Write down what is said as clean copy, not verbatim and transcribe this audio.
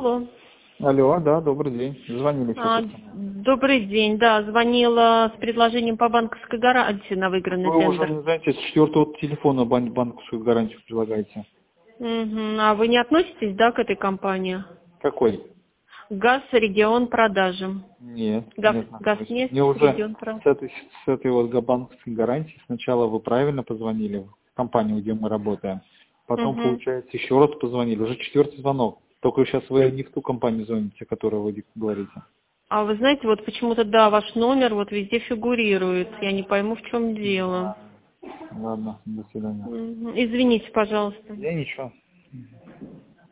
Алло. Алло, да, добрый день. Звонили сейчас. Добрый день, да, звонила с предложением по банковской гарантии на выигранный Вы уже, тендер. знаете, с 4-го телефона банковскую гарантию предлагаете. А вы не относитесь, да, к этой компании? Какой? ГАЗ регион продажи. Нет, не отношусь. Газнефть Мне уже регион продажи. с этой вот банковской гарантией сначала вы правильно позвонили в компанию, где мы работаем. Потом, получается, еще раз позвонили. Уже 4-й звонок. Только сейчас вы не в ту компанию звоните, о которой вы говорите. А вы знаете, вот почему-то, да, ваш номер вот везде фигурирует. Я не пойму, в чем дело. Ладно, до свидания. Извините, пожалуйста. Я ничего.